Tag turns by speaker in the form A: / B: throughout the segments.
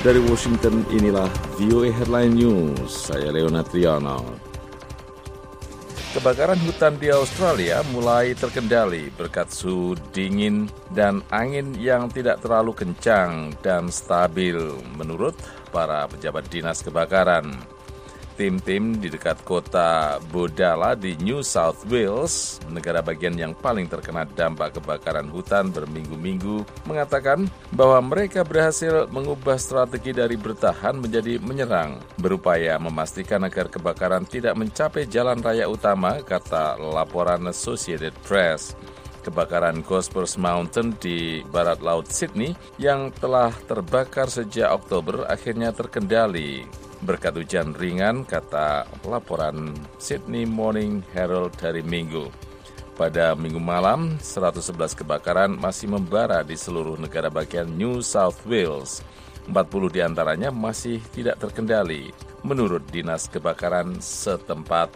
A: Dari Washington, inilah VOA Headline News. Saya Leonard Triano. Kebakaran hutan di Australia mulai terkendali berkat suhu dingin dan angin yang tidak terlalu kencang dan stabil, menurut para pejabat dinas kebakaran. Tim-tim di dekat kota Bodala di New South Wales, negara bagian yang paling terkena dampak kebakaran hutan berminggu-minggu, mengatakan bahwa mereka berhasil mengubah strategi dari bertahan menjadi menyerang, berupaya memastikan agar kebakaran tidak mencapai jalan raya utama, kata laporan Associated Press. Kebakaran Gospers Mountain di barat laut Sydney yang telah terbakar sejak Oktober akhirnya terkendali berkat hujan ringan, kata laporan Sydney Morning Herald hari Minggu. Pada minggu malam, 111 kebakaran masih membara di seluruh negara bagian New South Wales. 40 diantaranya masih tidak terkendali, menurut Dinas Kebakaran setempat.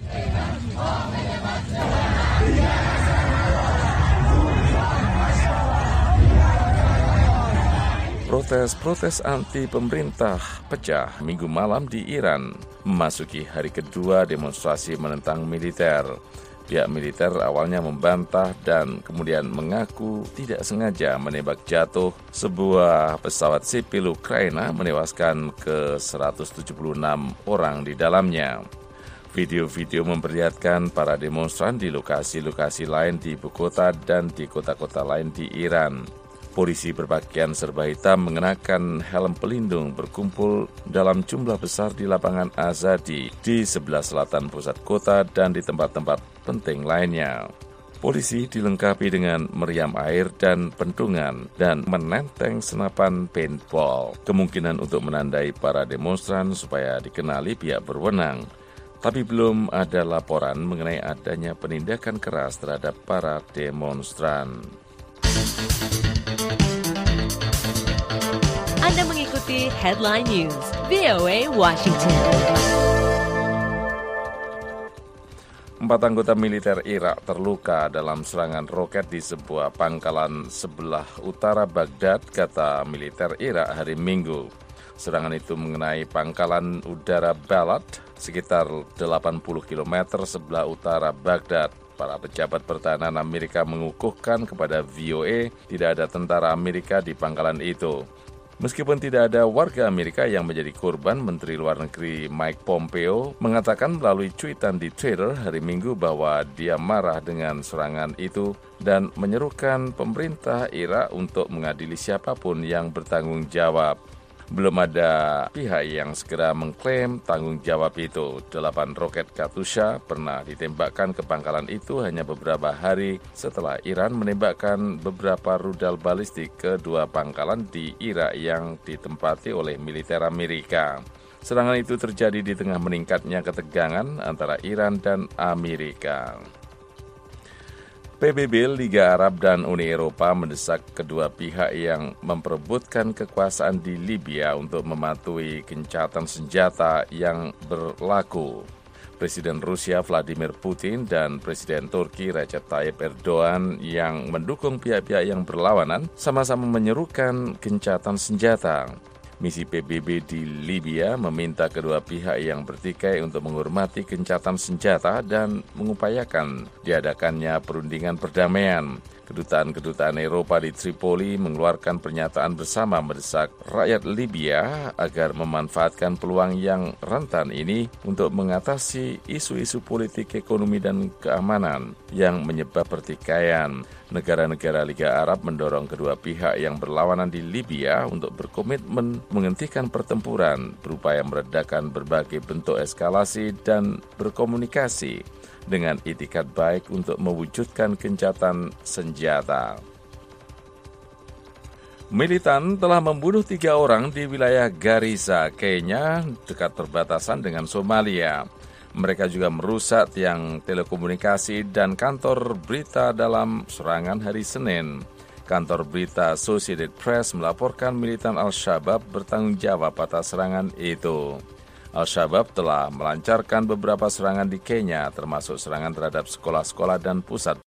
A: Protes anti pemerintah pecah minggu malam di Iran, memasuki hari kedua demonstrasi menentang militer. Pihak militer awalnya membantah dan kemudian mengaku tidak sengaja menembak jatuh sebuah pesawat sipil Ukraina, menewaskan ke 176 orang di dalamnya. Video-video memperlihatkan para demonstran di lokasi-lokasi lain di ibu kota dan di kota-kota lain di Iran. Polisi berpakaian serba hitam mengenakan helm pelindung berkumpul dalam jumlah besar di lapangan Azadi di sebelah selatan pusat kota dan di tempat-tempat penting lainnya. Polisi dilengkapi dengan meriam air dan pentungan dan menenteng senapan paintball, kemungkinan untuk menandai para demonstran supaya dikenali pihak berwenang. Tapi belum ada laporan mengenai adanya penindakan keras terhadap para demonstran.
B: Anda mengikuti Headline News, VOA Washington.
A: 4 anggota militer Irak terluka dalam serangan roket di sebuah pangkalan sebelah utara Baghdad, kata militer Irak hari Minggu. Serangan itu mengenai pangkalan udara Balad, sekitar 80 km sebelah utara Baghdad. Para pejabat pertahanan Amerika mengukuhkan kepada VOA tidak ada tentara Amerika di pangkalan itu. Meskipun tidak ada warga Amerika yang menjadi korban, Menteri Luar Negeri Mike Pompeo mengatakan melalui cuitan di Twitter hari Minggu bahwa dia marah dengan serangan itu dan menyerukan pemerintah Irak untuk mengadili siapapun yang bertanggung jawab. Belum ada pihak yang segera mengklaim tanggung jawab itu. 8 roket Katyusha pernah ditembakkan ke pangkalan itu hanya beberapa hari setelah Iran menembakkan beberapa rudal balistik ke 2 pangkalan di Irak yang ditempati oleh militer Amerika. Serangan itu terjadi di tengah meningkatnya ketegangan antara Iran dan Amerika. PBB, Liga Arab, dan Uni Eropa mendesak kedua pihak yang memperebutkan kekuasaan di Libya untuk mematuhi gencatan senjata yang berlaku. Presiden Rusia Vladimir Putin dan Presiden Turki Recep Tayyip Erdogan yang mendukung pihak-pihak yang berlawanan sama-sama menyerukan gencatan senjata. Misi PBB di Libya meminta kedua pihak yang bertikai untuk menghormati gencatan senjata dan mengupayakan diadakannya perundingan perdamaian. Kedutaan-kedutaan Eropa di Tripoli mengeluarkan pernyataan bersama mendesak rakyat Libya agar memanfaatkan peluang yang rentan ini untuk mengatasi isu-isu politik, ekonomi, dan keamanan yang menyebab pertikaian. Negara-negara Liga Arab mendorong kedua pihak yang berlawanan di Libya untuk berkomitmen menghentikan pertempuran, berupaya meredakan berbagai bentuk eskalasi dan berkomunikasi dengan itikat baik untuk mewujudkan gencatan senjata. Militan telah membunuh 3 orang di wilayah Garissa, Kenya, dekat perbatasan dengan Somalia. Mereka juga merusak tiang telekomunikasi dan kantor berita dalam serangan hari Senin. Kantor berita Associated Press melaporkan militan Al-Shabaab bertanggung jawab atas serangan itu. Al-Shabaab telah melancarkan beberapa serangan di Kenya, termasuk serangan terhadap sekolah-sekolah dan pusat